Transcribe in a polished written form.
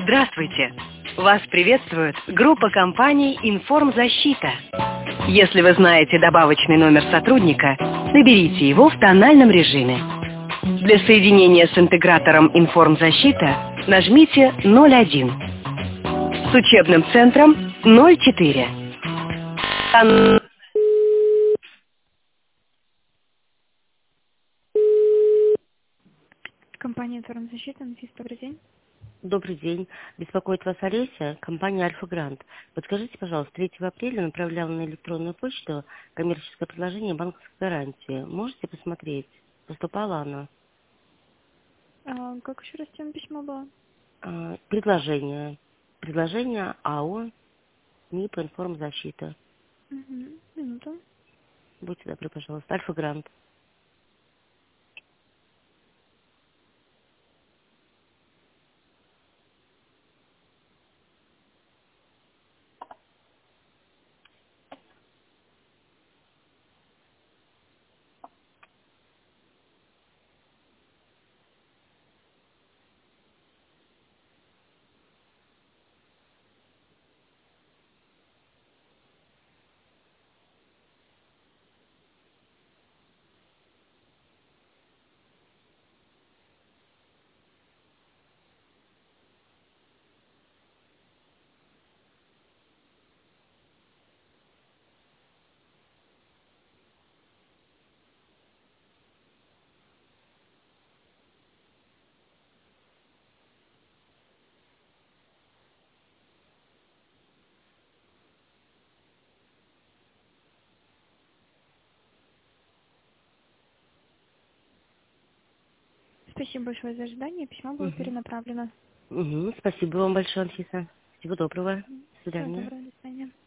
Здравствуйте! Вас приветствует группа компаний «Информзащита». Если вы знаете добавочный номер сотрудника, наберите его в тональном режиме. Для соединения с интегратором «Информзащита» нажмите 01. С учебным центром 04. Компания «Информзащита», Анфис, добрый день. Добрый день. Беспокоит вас Олеся, компания «Альфа Грант». Подскажите, пожалуйста, 3 апреля направляла на электронную почту коммерческое предложение банковской гарантии. Можете посмотреть? Поступала она? Как еще раз тема письма была? Предложение. Предложение АО НИП «Информзащита». Угу. Минуту. Будьте добры, пожалуйста. «Альфа Грант». Спасибо большое за ожидание. Письмо было перенаправлено. Спасибо вам большое, Анфиса. Всего доброго. До Всего свидания. доброго. До свидания.